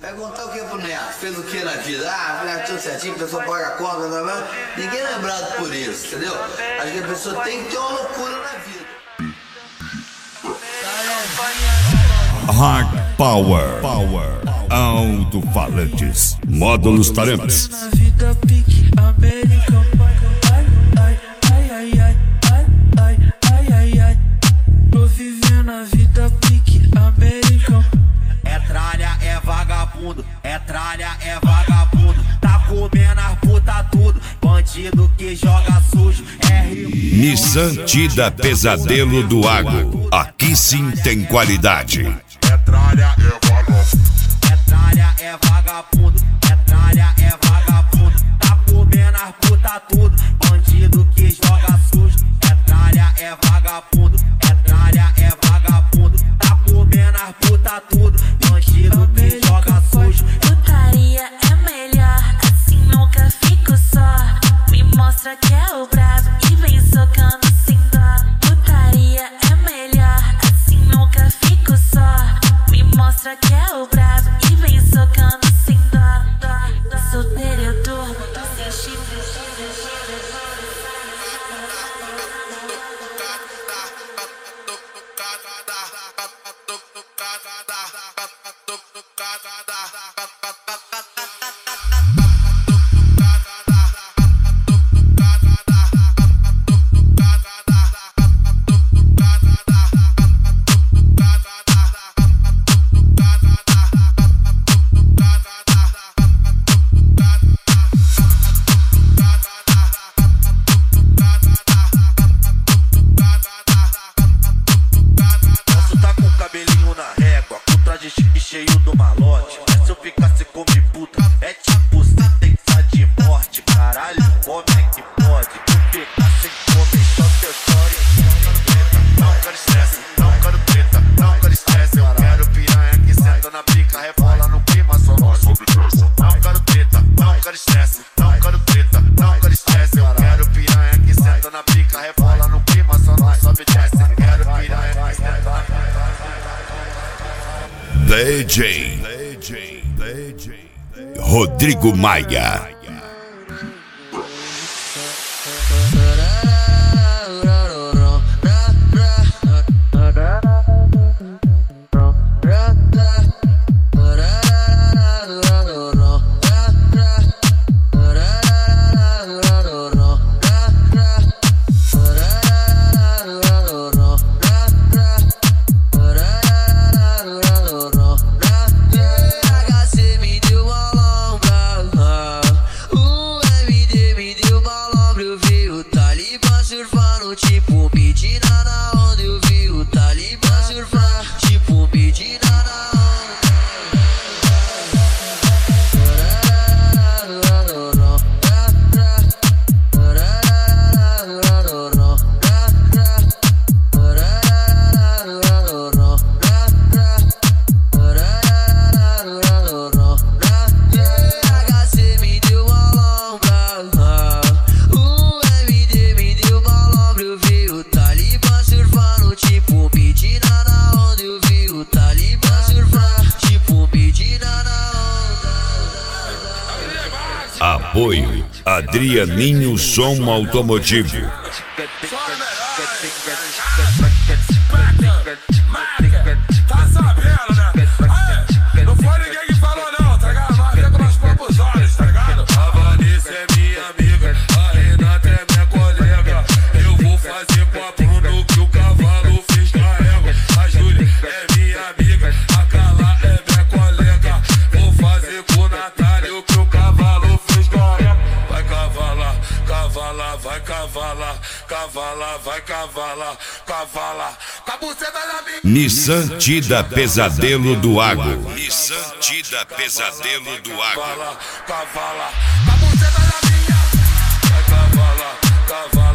Perguntar o que pro Neto? Fez o que na vida? Ah, Neto, tudo certinho, a pessoa paga a conta, tá? Ninguém é lembrado por isso, entendeu? Acho que a pessoa tem que ter uma loucura na vida. Hard Power. Alto-falantes. Módulos Taremas. Na vida pique American. Ai. Tô vivendo a vida pique American. É tralha, é vagabundo. É tralha, é vagabundo. Tá comendo as puta tudo. Bandido que joga sujo. É rio. Nissan Tida Pesadelo do Agro. Aqui sim tem qualidade. É tralha, é vagabundo. É tralha, é vagabundo. É tralha, é vagabundo. Tá comendo as puta tudo. Bandido que joga sujo. É tralha, é vagabundo. É tralha, é vagabundo. Tá comendo as puta tudo. Bandido que joga sujo. Putaria é melhor, assim nunca fico só. Me mostra que é o bravo e vem socando sem dó. Putaria é melhor, assim nunca fico só. Me mostra que é o bravo e vem socando sem dó. Solteiro eu durmo, sem chifre. Cheio do malote, se eu ficasse como de puta, é tipo sentença de morte. Caralho, como é que pode? Tu ficar sem comer só teu story. Não quero estresse, não quero treta, não quero estresse. Eu quero piranha que senta na pica, rebola no clima, só nós sobe pressa. Não quero treta, não quero estresse, não quero treta, não quero estresse. Eu quero piranha que senta na pica, rebola no clima, só nós sobe e desce. Quero piranha que senta. DJ Rodrigo Maia. Tipo Medina na onda, eu vi o Talibã surfar. Tipo Medina na HC me deu uma lombra. O MD me deu uma lombra. Eu vi o Talibã surfando. Tipo Medina na onda, eu vi o Talibã surfar. Tipo Medina na onda. Apoio Adrianinho Som Automotivo. Tá sabendo, né? Não foi ninguém que falou não, tá ligado? Mas vê com nós próprios olhos, tá ligado? A Vanessa é minha amiga, a Renata é minha colega. Eu vou fazer com a Bruno que o cavalo fez com a égua. A Júlia é minha amiga, a Carla é minha colega. Vou fazer com o Natália o que o cavalo fez com a égua. Vai cavalar, cavalar, vai cavalar, cavalar, vai cavalar, cavalar. Com a buceta na minha. Nissan Tida Pesadelo do Agro. Nissan Tida Pesadelo do Agro. Cavala, cavala, a buceta na minha. Vai cavalar, cavalar.